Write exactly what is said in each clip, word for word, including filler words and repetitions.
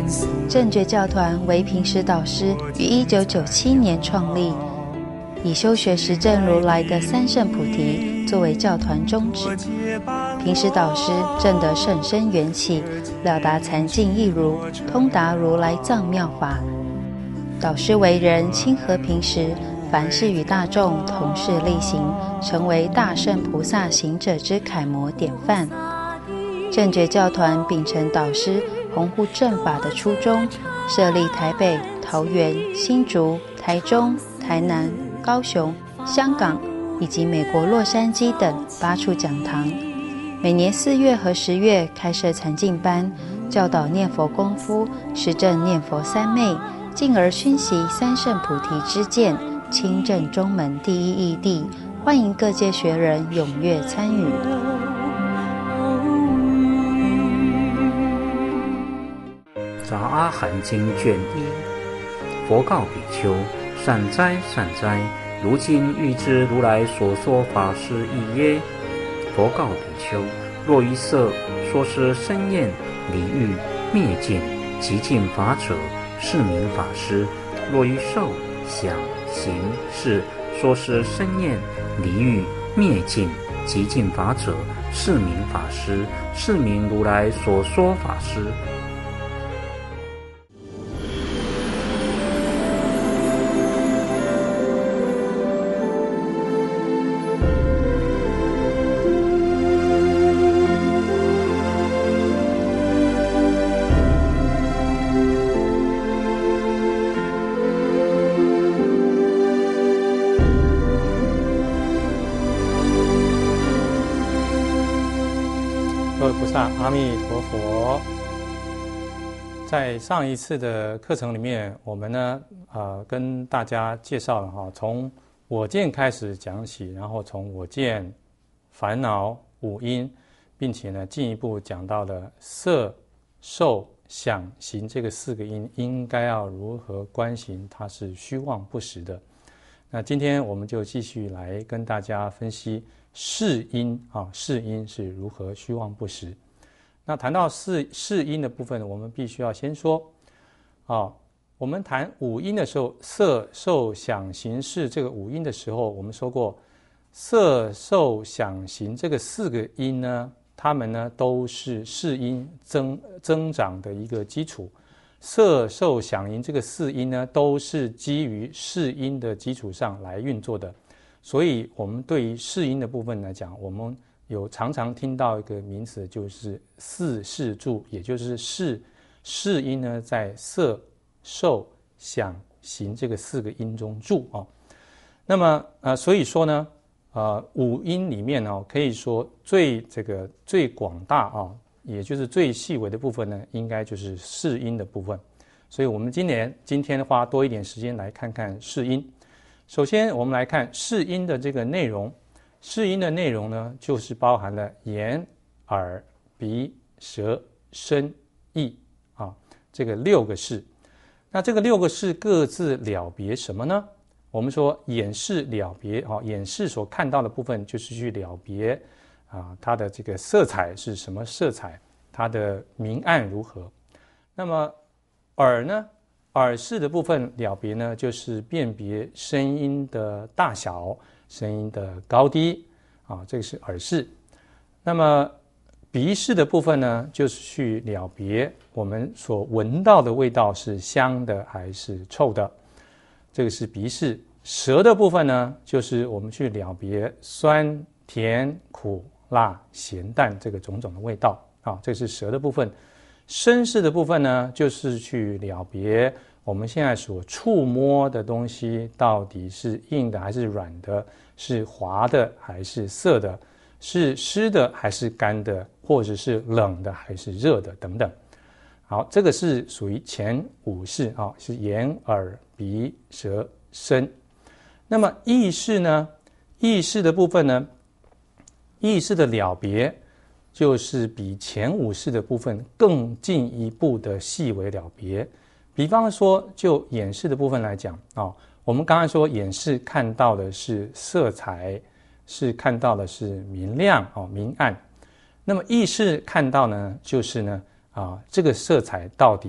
正觉教团为平时导师于一九九七年创立，以修学实证如来的三圣菩提作为教团宗旨。平时导师证得甚深缘起，了达禅境义如，通达如来藏妙法。导师为人亲和平时，凡事与大众同事力行，成为大圣菩萨行者之楷模典范。正觉教团秉承导师弘护正法的初衷，设立台北、桃园、新竹、台中、台南、高雄、香港以及美国洛杉矶等八处讲堂，每年四月和十月开设禅净班，教导念佛功夫，实证念佛三昧，进而熏习三圣菩提之见，亲证中门第一义谛，欢迎各界学人踊跃参与。 杂阿含经卷一，佛告比丘：善哉善哉，如今欲知如来所说法是义耶？佛告比丘：若于色说是生厌离欲灭尽极尽法者，是名法师；若于受想行识说是生厌离欲灭尽极尽法者，是名法师，是名如来所说法师。 各位菩萨，阿弥陀佛。在上一次的课程里面，我们呢，呃，跟大家介绍了哈，从我见开始讲起，然后从我见、烦恼、五阴，并且呢，进一步讲到了色、受、想、行这个四个因，应该要如何观行，它是虚妄不实的。那今天我们就继续来跟大家分析世因啊，世因是如何虚妄不实。那谈到世世因的部分，我们必须要先说啊，我们谈五因的时候，色、受、想、行、识这个五因的时候，我们说过，色、受、想、行这个四个因呢，它们呢都是世因增增长的一个基础。色、受、想、行这个四因呢，都是基于世因的基础上来运作的。所以我们对于世因的部分来讲，我们有常常听到一个名词，就是四世住，也就是世世因呢在色、受、想、行这个四个因中住啊。那么呃，所以说呢，呃，五因里面呢，可以说最这个最广大啊，也就是最细微的部分呢，应该就是世因的部分。所以我们今年今天花多一点时间来看看世因。首先我们来看世因的这个内容，世因的内容呢，就是包含了眼、耳、鼻、舌、身、意啊，这个六个事。那这个六个事各自了别什么呢？我们说眼识了别啊，眼识所看到的部分就是去了别啊，它的这个色彩是什么色彩，它的明暗如何。那么耳呢？耳识的部分了别呢，就是辨别声音的大小、声音的高低啊，这个是耳识。那么鼻识的部分呢，就是去了别我们所闻到的味道是香的还是臭的，这个是鼻识。舌的部分呢，就是我们去了别酸、甜、苦、辣、咸、淡这个种种的味道啊，这是舌的部分。身识的部分呢，就是去了别我们现在所触摸的东西到底是硬的还是软的，是滑的还是涩的，是湿的还是干的，或者是冷的还是热的等等。好，这个是属于前五识啊，是眼、耳、鼻、舌、身。那么意识呢？意识的部分呢，意识的了别就是比前五识的部分更进一步的细微了别。比方说就眼识的部分来讲啊，我们刚才说眼识看到的是色彩，是看到的是明亮啊明暗。那么意识看到呢，就是呢啊这个色彩到底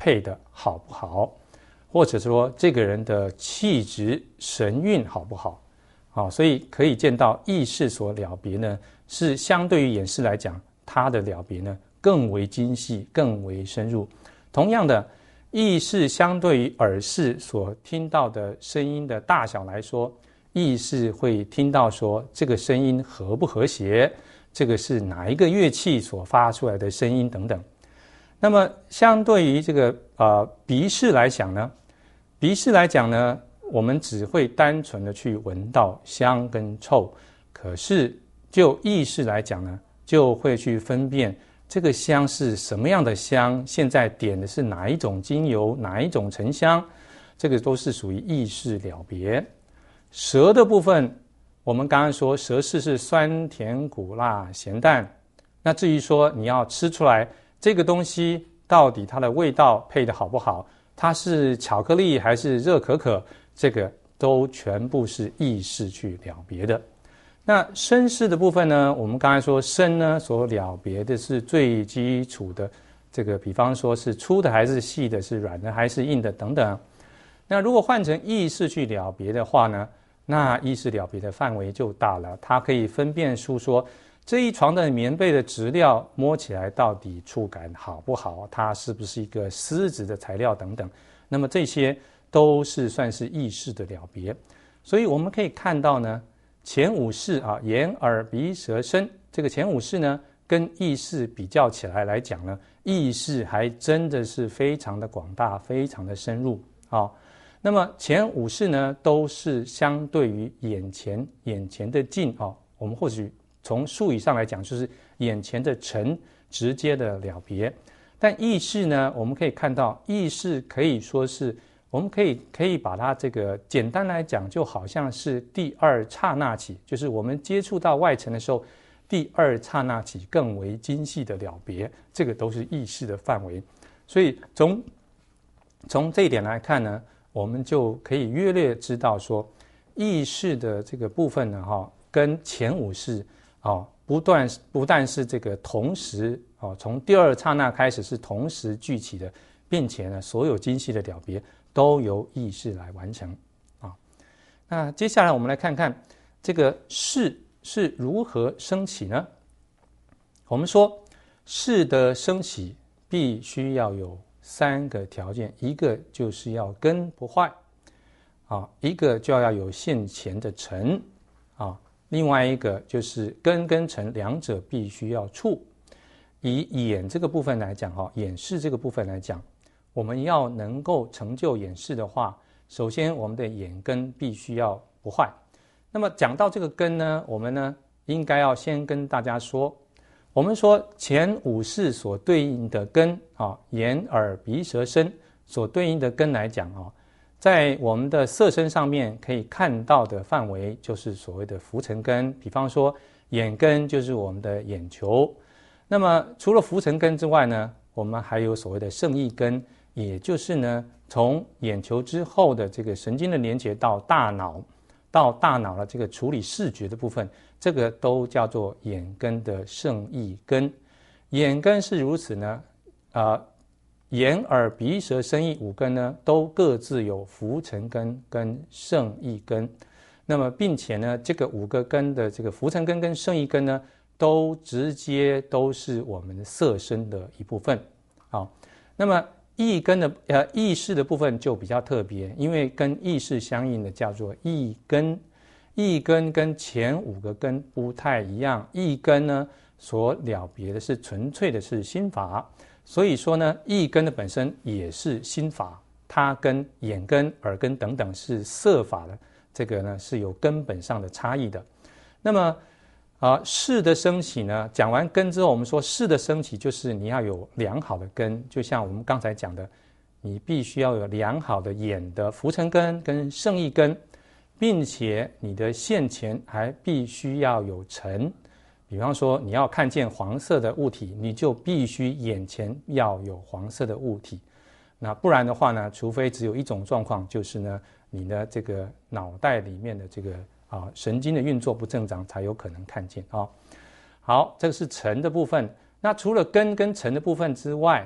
配的好不好，或者说这个人的气质神韵好不好。好，所以可以见到意识所了别呢，是相对于眼识来讲，它的了别呢更为精细，更为深入。同样的，意识相对于耳识所听到的声音的大小来说，意识会听到说这个声音和不和谐，这个是哪一个乐器所发出来的声音等等。那么相对于这个呃鼻识来讲呢，鼻识来讲呢，我们只会单纯的去闻到香跟臭，可是就意识来讲呢，就会去分辨这个香是什么样的香，现在点的是哪一种精油，哪一种沉香，这个都是属于意识了别。舌的部分，我们刚刚说舌识是酸甜苦辣咸淡，那至于说你要吃出来这个东西到底它的味道配的好不好，它是巧克力还是热可可，这个都全部是意识去了别的。那身识的部分呢，我们刚才说身呢所了别的是最基础的这个，比方说是粗的还是细的，是软的还是硬的等等。那如果换成意识去了别的话呢，那意识了别的范围就大了，它可以分辨出说这一床的棉被的质料摸起来到底触感好不好，它是不是一个丝质的材料等等，那么这些都是算是意识的了别。所以我们可以看到呢，前五识啊，眼耳鼻舌身，这个前五识呢跟意识比较起来来讲呢，意识还真的是非常的广大，非常的深入啊。那么前五识呢都是相对于眼前眼前的境啊，我们或许从术语上来讲就是眼前的尘直接的了别。但意识呢，我们可以看到意识可以说是我们可以可以把它这个简单来讲，就好像是第二刹那起，就是我们接触到外尘的时候，第二刹那起更为精细的了别，这个都是意识的范围。所以从从这一点来看呢，我们就可以约略知道说，意识的这个部分呢，哈，跟前五识啊，不断不但是这个同时啊，从第二刹那开始是同时聚起的，并且呢，所有精细的了别都由意识来完成啊。那接下来我们来看看这个识是如何升起呢？我们说识的升起必须要有三个条件，一个就是要根不坏啊，一个就要有现前的尘啊，另外一个就是根跟尘两者必须要触。以眼这个部分来讲哈，眼识这个部分来讲，我们要能够成就眼识的话，首先我们的眼根必须要不坏。那么讲到这个根呢，我们呢应该要先跟大家说，我们说前五识所对应的根啊，眼耳鼻舌身所对应的根来讲啊，在我们的色身上面可以看到的范围就是所谓的浮尘根，比方说眼根就是我们的眼球。那么除了浮尘根之外呢，我们还有所谓的胜意根，也就是呢从眼球之后的这个神经的连接到大脑，到大脑的这个处理视觉的部分，这个都叫做眼根的胜意根。眼根是如此呢，呃，眼耳鼻舌身意五根呢，都各自有浮尘根跟胜意根。那么并且呢，这个五个根的这个浮尘根跟胜意根呢，都直接都是我们色身的一部分。好，那么意根的呃意识的部分就比较特别，因为跟意识相应的叫做意根。意根跟前五个根不太一样，意根呢所了别的是纯粹的是心法，所以说呢，意根的本身也是心法，它跟眼根、耳根等等是色法的，这个呢是有根本上的差异的。那么啊，识的升起呢，讲完根之后，我们说识的升起就是你要有良好的根，就像我们刚才讲的，你必须要有良好的眼的浮尘根跟胜意根，并且你的现前还必须要有尘。比方说你要看见黄色的物体，你就必须眼前要有黄色的物体，那不然的话呢，除非只有一种状况，就是呢你的这个脑袋里面的这个啊，神经的运作不正常才有可能看见啊。好，这个是尘的部分。那除了根跟尘的部分之外，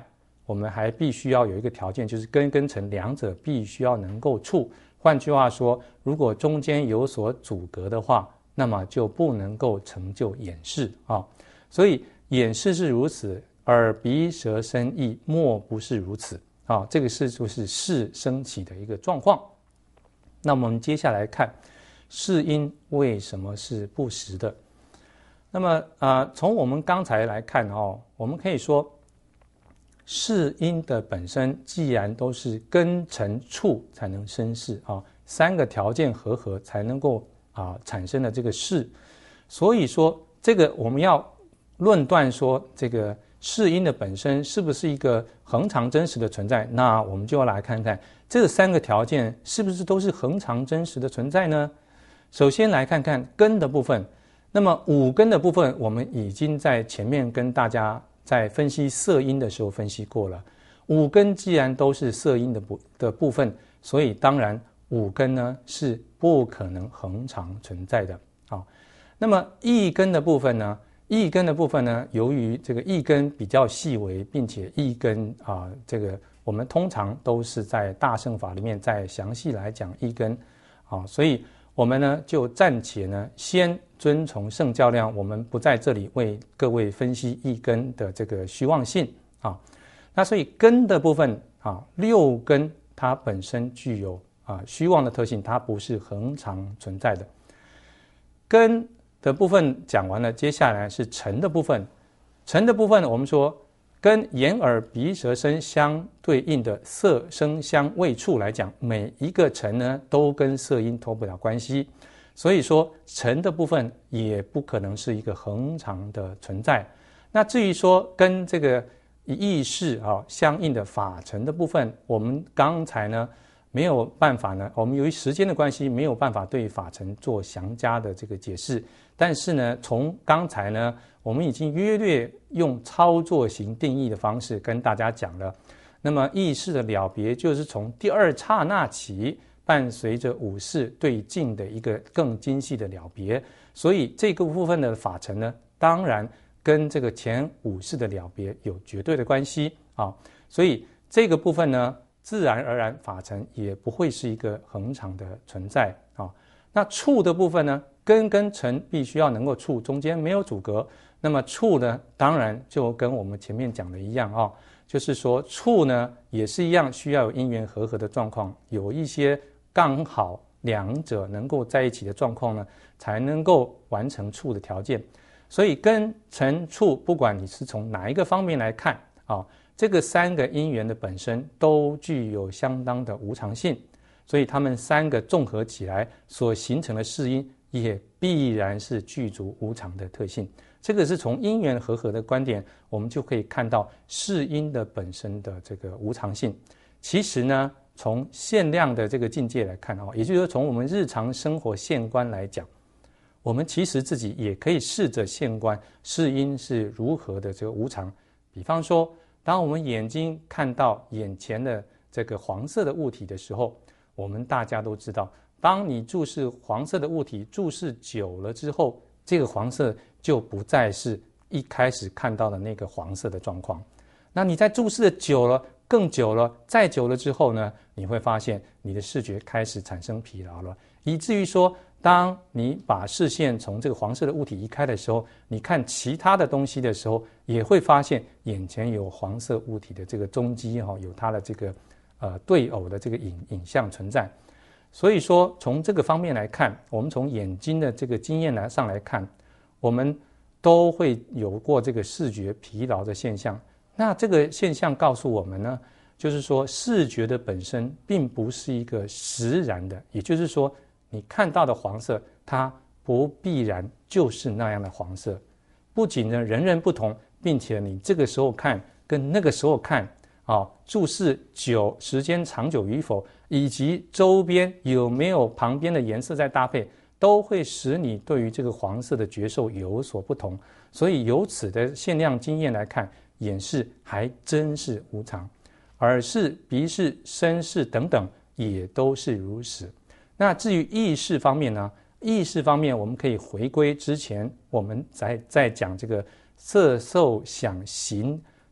我们还必须要有一个条件，就是根跟尘两者必须要能够触。换句话说，如果中间有所阻隔的话，那么就不能够成就眼识啊。所以眼识是如此，耳鼻舌身意莫不是如此啊。这个是就是识升起的一个状况。那我们接下来看识因为什么是不实的。那么啊、呃，从我们刚才来看哦，我们可以说识因的本身既然都是根尘触才能生识啊，三个条件合合才能够啊产生的这个识，所以说这个我们要论断说这个识因的本身是不是一个恒常真实的存在，那我们就要来看看这三个条件是不是都是恒常真实的存在呢？首先来看看根的部分，那么五根的部分我们已经在前面跟大家在分析色因的时候分析过了，五根既然都是色因的部的部分，所以当然五根呢是不可能恒常存在的。好，那么意根的部分呢？意根的部分呢，由于这个意根比较细微，并且意根啊，这个我们通常都是在大乘法里面再详细来讲意根，啊，所以我们呢就暂且呢先遵从圣教量，我们不在这里为各位分析意根的这个虚妄性啊。那所以根的部分啊，六根它本身具有啊虚妄的特性，它不是恒常存在的。根的部分讲完了，接下来是尘的部分。尘的部分我们说跟眼耳鼻舌身相对应的色声香味触来讲，每一个尘呢都跟色音脱不了关系，所以说尘的部分也不可能是一个恒常的存在。那至于说跟这个意识啊相应的法尘的部分，我们刚才呢没有办法呢，我们由于时间的关系没有办法对法尘做详加的这个解释，但是呢从刚才呢我们已经约略用操作型定义的方式跟大家讲了，那么意识的了别就是从第二刹那起伴随着五识对境的一个更精细的了别，所以这个部分的法尘呢当然跟这个前五识的了别有绝对的关系啊，所以这个部分呢自然而然法尘也不会是一个恒常的存在啊。那触的部分呢，根跟尘必须要能够触，中间没有阻隔，那么触呢当然就跟我们前面讲的一样啊，就是说触呢也是一样需要有因缘和合的状况，有一些刚好两者能够在一起的状况呢才能够完成触的条件。所以根尘触不管你是从哪一个方面来看啊，这个三个因缘的本身都具有相当的无常性，所以它们三个综合起来所形成的识因也必然是具足无常的特性。这个是从因缘和合的观点，我们就可以看到识因的本身的这个无常性。其实呢，从现量的这个境界来看啊，也就是说从我们日常生活现观来讲，我们其实自己也可以试着现观识因是如何的这个无常。比方说，当我们眼睛看到眼前的这个黄色的物体的时候，我们大家都知道，当你注视黄色的物体注视久了之后，这个黄色就不再是一开始看到的那个黄色的状况。那你在注视的久了更久了再久了之后呢，你会发现你的视觉开始产生疲劳了，以至于说当你把视线从这个黄色的物体移开的时候，你看其他的东西的时候，也会发现眼前有黄色物体的这个踪迹，有它的这个呃对偶的这个影影像存在。所以说从这个方面来看，我们从眼睛的这个经验来上来看，我们都会有过这个视觉疲劳的现象。那这个现象告诉我们呢，就是说视觉的本身并不是一个实然的，也就是说你看到的黄色它不必然就是那样的黄色，不仅呢人人不同，并且你这个时候看跟那个时候看啊，注视久时间长久与否，以及周边有没有旁边的颜色在搭配，都会使你对于这个黄色的觉受有所不同。所以由此的限量经验来看，眼识还真是无常，耳识、鼻识、身识等等也都是如此。那至于意识方面呢？意识方面我们可以回归之前我们在在讲这个色受想行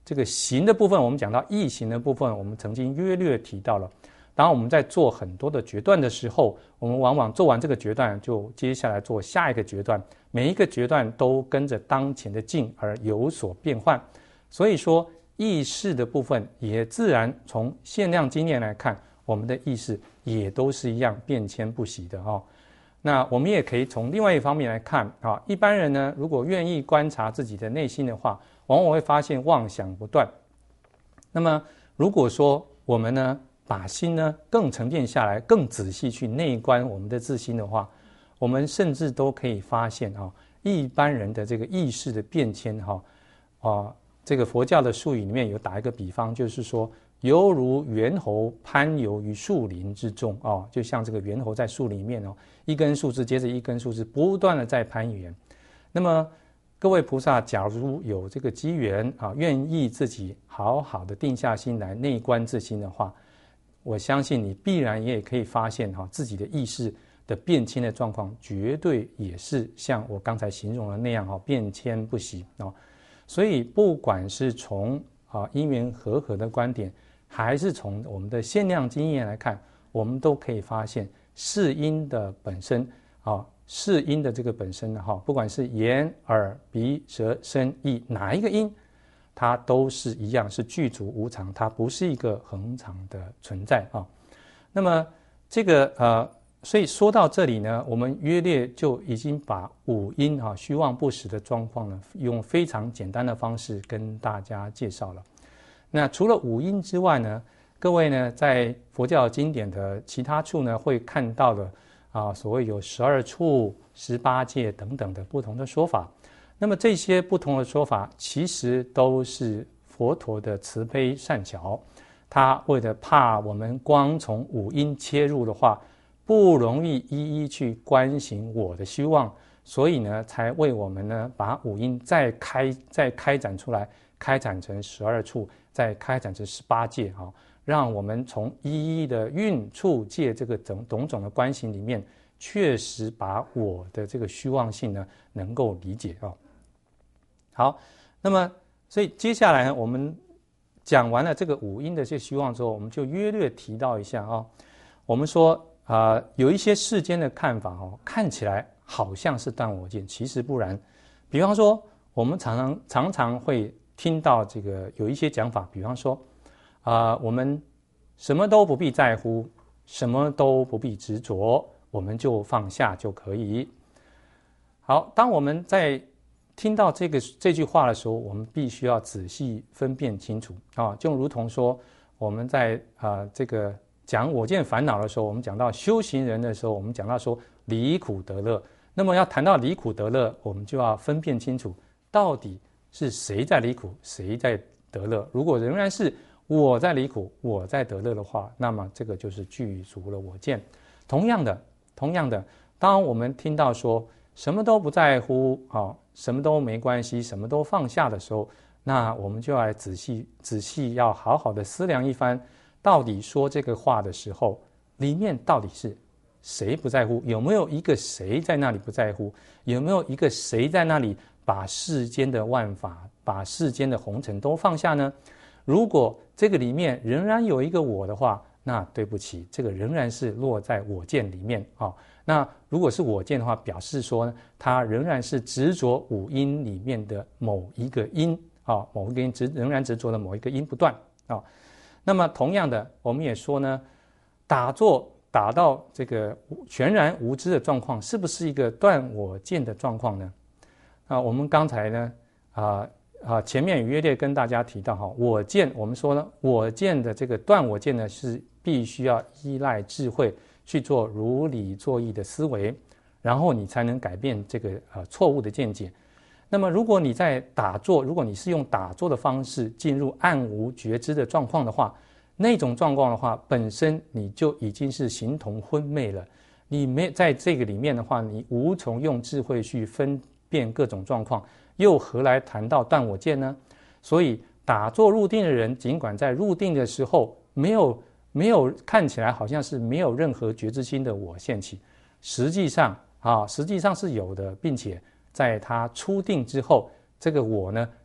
这个行的部分，我们讲到意行的部分，我们曾经约略提到了。当我们在做很多的决断的时候，我们往往做完这个决断，就接下来做下一个决断，每一个决断都跟着当前的境而有所变换。所以说意识的部分也自然从限量经验来看，我们的意识也都是一样变迁不息的哦。那我们也可以从另外一方面来看啊，一般人呢，如果愿意观察自己的内心的话，往往会发现妄想不断。那么如果说我们呢，把心呢更沉淀下来，更仔细去内观我们的自心的话，我们甚至都可以发现啊，一般人的这个意识的变迁哈啊，这个佛教的术语里面有打一个比方，就是说犹如猿猴攀游于树林之中哦，就像这个猿猴在树里面哦，一根树枝接着一根树枝，不断的在攀援。那么各位菩萨，假如有这个机缘啊，愿意自己好好的定下心来内观自心的话，我相信你必然也可以发现哈，自己的意识的变迁的状况，绝对也是像我刚才形容的那样哈，变迁不息啊。所以不管是从啊因缘和合的观点，还是从我们的限量经验来看，我们都可以发现世因的本身啊，世因的这个本身哈，不管是眼、耳、鼻、舌、身、意哪一个因，它都是一样，是具足无常，它不是一个恒常的存在啊。那么这个呃，所以说到这里呢，我们约略就已经把五因啊虚妄不实的状况呢，用非常简单的方式跟大家介绍了。那除了五因之外呢，各位呢在佛教经典的其他处呢，会看到的啊，所谓有十二处、十八界等等的不同的说法。那么这些不同的说法，其实都是佛陀的慈悲善巧。他为了怕我们光从五因切入的话，不容易一一去观行我的虚妄，所以呢，才为我们呢把五因再开再开展出来，开展成十二处，再开展成十八界啊，让我们从一一的运处界这个种种种的观行里面，确实把我的这个虚妄性呢能够理解啊。好，那么所以接下来呢，我们讲完了这个五因的这虚妄之后，我们就约略提到一下啊、哦。我们说啊、呃，有一些世间的看法哦，看起来好像是断我见，其实不然。比方说，我们常常常常会听到这个有一些讲法，比方说啊、呃，我们什么都不必在乎，什么都不必执着，我们就放下就可以。好，当我们在听到这个这句话的时候，我们必须要仔细分辨清楚啊，就如同说我们在啊、呃、这个讲我见烦恼的时候，我们讲到修行人的时候，我们讲到说离苦得乐。那么要谈到离苦得乐，我们就要分辨清楚，到底是谁在离苦，谁在得乐。如果仍然是我在离苦，我在得乐的话，那么这个就是具足了我见。同样的，同样的，当我们听到说什么都不在乎啊，什么都没关系，什么都放下的时候，那我们就要来仔细仔细要好好的思量一番，到底说这个话的时候，里面到底是谁不在乎？有没有一个谁在那里不在乎？有没有一个谁在那里把世间的万法，把世间的红尘都放下呢？如果这个里面仍然有一个我的话，那对不起，这个仍然是落在我见里面啊。那如果是我见的话，表示说呢，它仍然是执着五因里面的某一个因啊，某一个因执仍然执着的某一个因不断啊。那么同样的，我们也说呢，打坐打到这个全然无知的状况，是不是一个断我见的状况呢？啊，我们刚才呢，啊啊前面约略跟大家提到哈，我见我们说呢，我见的这个断我见呢，是必须要依赖智慧去做如理作意的思维，然后你才能改变这个呃错误的见解。那么如果你在打坐，如果你是用打坐的方式进入暗无觉知的状况的话，那种状况的话，本身你就已经是形同昏昧了。你没在这个里面的话，你无从用智慧去分辨各种状况，又何来谈到断我见呢？所以打坐入定的人，尽管在入定的时候没有没有看起来好像是没有任何觉知心的我现起，实际上啊，实际上是有的，并且在他出定之后，这个我呢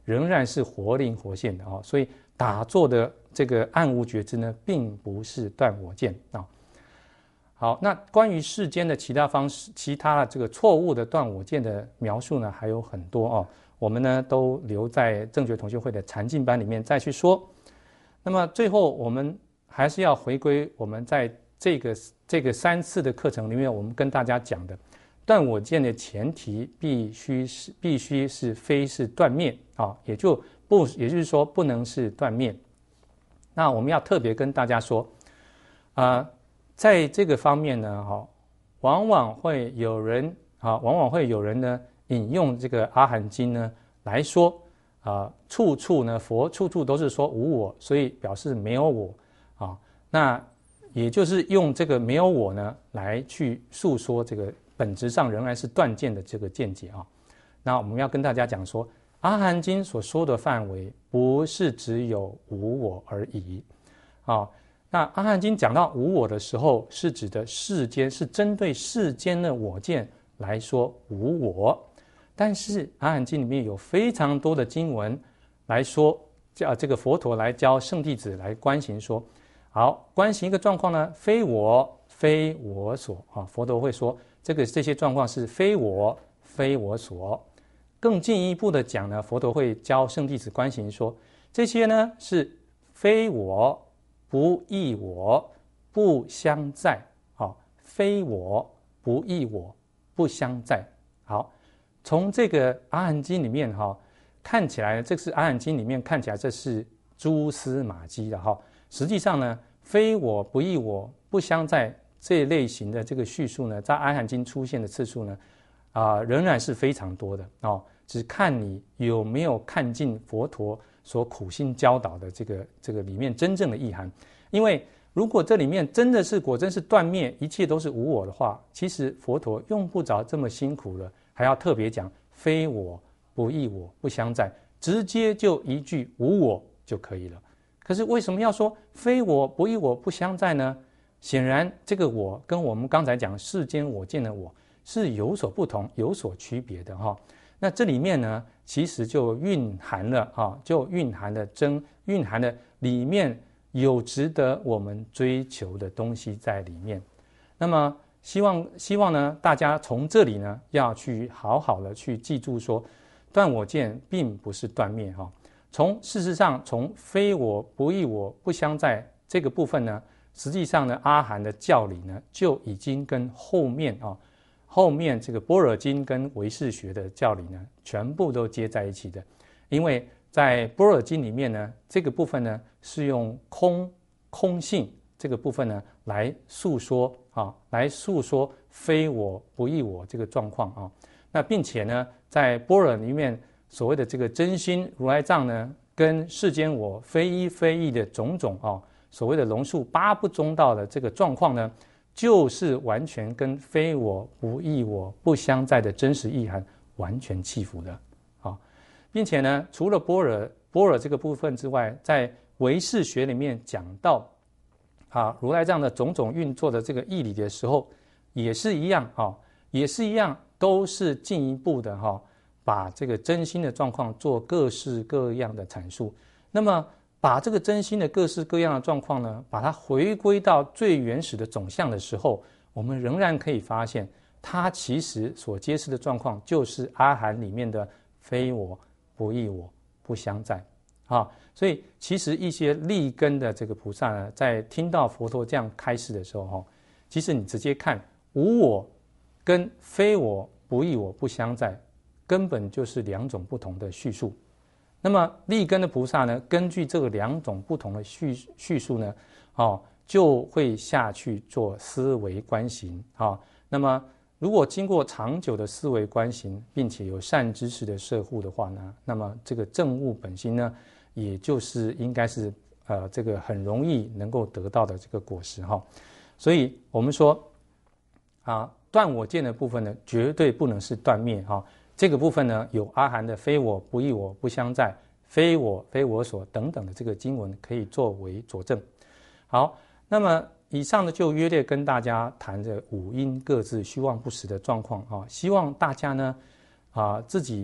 仍然是活灵活现的啊。所以打坐的这个暗无觉知呢，并不是断我见啊。好，那关于世间的其他方式、其他的这个错误的断我见的描述呢，还有很多哦。我们呢都留在正觉同修会的禅境班里面再去说。那么最后我们还是要回归我们在这个这个三次的课程里面，我们跟大家讲的断我见的前提必须是必须是非是断灭啊，也就不也就是说不能是断灭。那我们要特别跟大家说啊。呃在这个方面呢，哈，往往会有人啊，往往会有人呢引用这个《阿含经》呢来说啊，处处呢佛处处都是说无我，所以表示没有我啊。那也就是用这个没有我呢来去诉说这个本质上仍然是断见的这个见解啊。那我们要跟大家讲说，《阿含经》所说的范围不是只有无我而已啊。那《阿含经》讲到无我的时候，是指的世间，是针对世间的我见来说无我。但是《阿含经》里面有非常多的经文来说，叫这个佛陀来教圣弟子来观行说，好，观行一个状况呢，非我非我所啊。佛陀会说，这个这些状况是非我非我所。更进一步的讲呢，佛陀会教圣弟子观行说，这些呢是非我。不异我，不相在，好，非我不异我，不相在。好，从这个阿含经里面哈，看起来这是阿含经里面看起来这是蛛丝马迹的哈。实际上呢，非我不异我，不相在这类型的这个叙述呢，在阿含经出现的次数呢，啊、呃，仍然是非常多的哦。只看你有没有看进佛陀所苦心教导的这个这个里面真正的意涵。因为如果这里面真的是果真是断灭，一切都是无我的话，其实佛陀用不着这么辛苦了，还要特别讲非我不异我不相在，直接就一句无我就可以了。可是为什么要说非我不异我不相在呢？显然这个我跟我们刚才讲世间我见的我是有所不同、有所区别的哈。那这里面呢，其实就蕴含了啊，就蕴含了真，蕴含了里面有值得我们追求的东西在里面。那么希望希望呢，大家从这里呢，要去好好的去记住说，断我见并不是断灭哈。从事实上，从非我不异我不相在这个部分呢，实际上呢，阿含的教理呢，就已经跟后面啊。后面这个般若经跟唯识学的教理呢，全部都接在一起的。因为在般若经里面呢，这个部分呢是用空空性这个部分呢来诉说啊，来诉说非我不异我这个状况啊。那并且呢，在般若里面所谓的这个真心如来藏呢，跟世间我非一非异的种种啊，所谓的龙树八不中道的这个状况呢，就是完全跟非我不异我不相在的真实意涵完全契符的啊，并且呢，除了般若般若这个部分之外，在唯识学里面讲到啊如来藏的种种运作的这个义理的时候，也是一样啊，也是一样，都是进一步的哈、啊，把这个真心的状况做各式各样的阐述。那么把这个真心的各式各样的状况呢，把它回归到最原始的总相的时候，我们仍然可以发现，它其实所揭示的状况就是阿含里面的非我不异我不相在啊。所以其实一些立根的这个菩萨呢，在听到佛陀这样开示的时候哈，其实你直接看无我跟非我不异我不相在，根本就是两种不同的叙述。那么立根的菩萨呢，根据这个两种不同的叙叙述呢，哦，就会下去做思维观行啊、哦。那么如果经过长久的思维观行，并且有善知识的摄护的话呢，那么这个证悟本心呢，也就是应该是呃这个很容易能够得到的这个果实哈、哦。所以我们说啊，断我见的部分呢，绝对不能是断灭哈。哦这个部分呢，有阿含的非我不异我不相在，非我非我所等等的这个经文可以作为佐证。好，那么以上呢就约略跟大家谈着五阴各自虚妄不实的状况啊，希望大家呢啊自己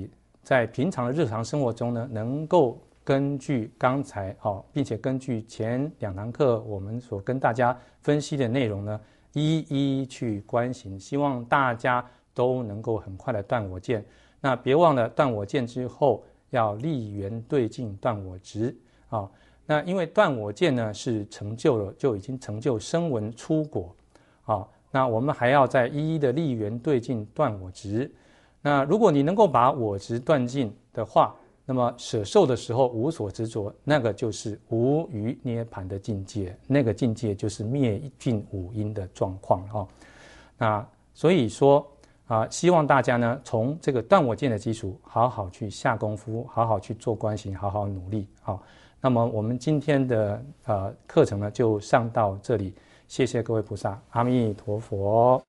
在平常的日常生活中呢，能够根据刚才哦，并且根据前两堂课我们所跟大家分析的内容呢，一一去观行，希望大家都能够很快的断我见。那别忘了断我见之后要立缘对境断我执啊。那因为断我见呢是成就了，就已经成就声闻初果啊。那我们还要再一一的立缘对境断我执。那如果你能够把我执断尽的话，那么舍受的时候无所执着，那个就是无余涅盘的境界，那个境界就是灭尽五阴的状况啊。那所以说啊，希望大家呢从这个断我见的基础，好好去下功夫，好好去做观行，好好努力。好，那么我们今天的呃课程呢就上到这里，谢谢各位菩萨，阿弥陀佛。